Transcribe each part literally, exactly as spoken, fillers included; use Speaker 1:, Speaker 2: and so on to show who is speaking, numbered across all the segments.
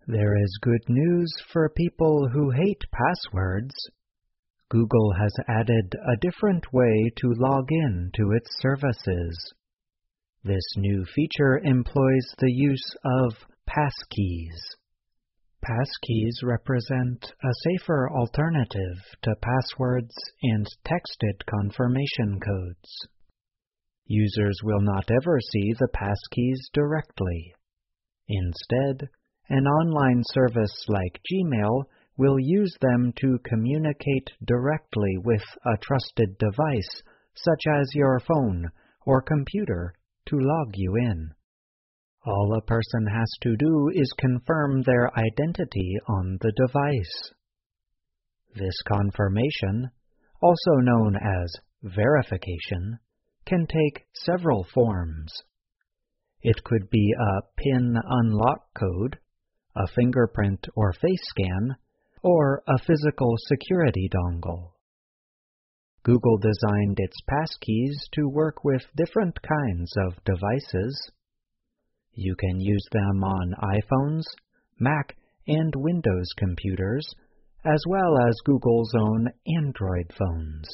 Speaker 1: There is good news for people who hate passwords. Google has added a different way to log in to its services. This new feature employs the use of passkeys. Passkeys represent a safer alternative to passwords and texted confirmation codes. Users will not ever see the passkeys directly. Instead, an online service like Gmail will use them to communicate directly with a trusted device, such as your phone or computer, to log you in. All a person has to do is confirm their identity on the device. This confirmation, also known as verification, can take several forms. It could be a PIN unlock code, a fingerprint or face scan, or a physical security dongle. Google designed its passkeys to work with different kinds of devices. You can use them on iPhones, Mac, and Windows computers, as well as Google's own Android phones.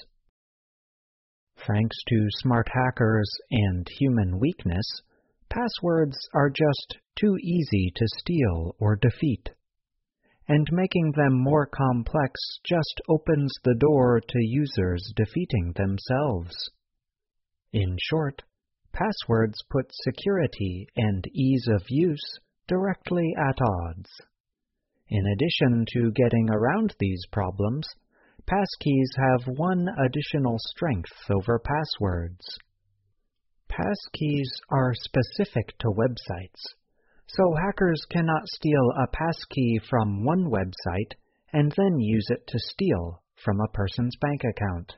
Speaker 1: Thanks to smart hackers and human weakness, passwords are just too easy to steal or defeat, and making them more complex just opens the door to users defeating themselves. In short, passwords put security and ease of use directly at odds. In addition to getting around these problems, passkeys have one additional strength over passwords. Passkeys are specific to websites, so hackers cannot steal a passkey from one website and then use it to steal from a person's bank account.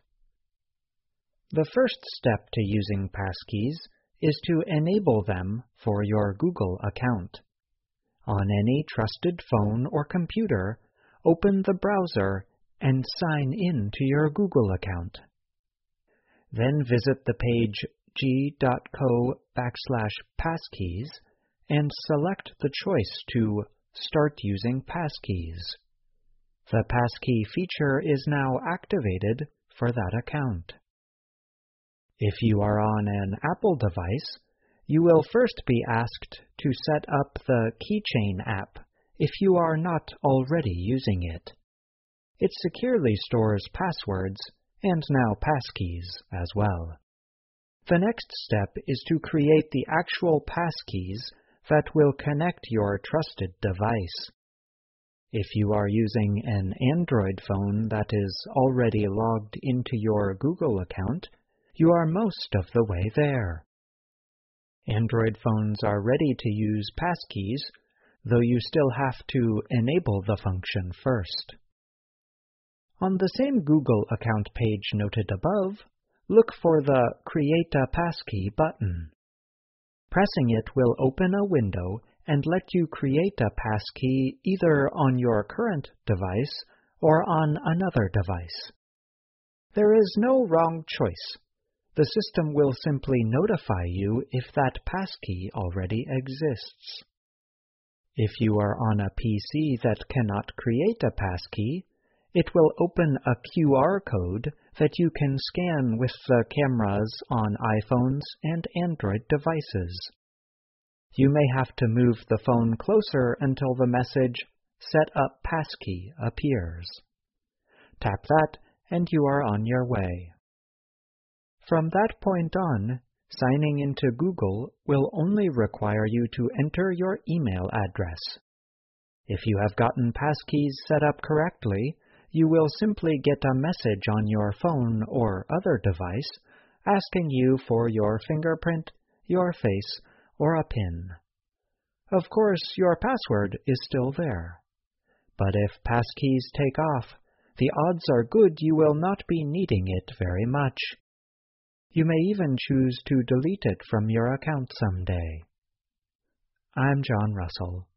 Speaker 1: The first step to using passkeys is to enable them for your Google account. On any trusted phone or computer, open the browser and sign in to your Google account. Then visit the page g.co backslash passkeys and select the choice to start using passkeys. The passkey feature is now activated for that account. If you are on an Apple device, you will first be asked to set up the Keychain app if you are not already using it. It securely stores passwords and now passkeys as well. The next step is to create the actual passkeys that will connect your trusted device. If you are using an Android phone that is already logged into your Google account, you are most of the way there. Android phones are ready to use passkeys, though you still have to enable the function first. On the same Google account page noted above, look for the Create a Passkey button. Pressing it will open a window and let you create a passkey either on your current device or on another device. There is no wrong choice. The system will simply notify you if that passkey already exists. If you are on a P C that cannot create a passkey, it will open a Q R code that you can scan with the cameras on iPhones and Android devices. You may have to move the phone closer until the message "Set up passkey" appears. Tap that and you are on your way. From that point on, signing into Google will only require you to enter your email address. If you have gotten passkeys set up correctly, you will simply get a message on your phone or other device asking you for your fingerprint, your face, or a PIN. Of course, your password is still there. But if passkeys take off, the odds are good you will not be needing it very much. You may even choose to delete it from your account someday. I'm John Russell.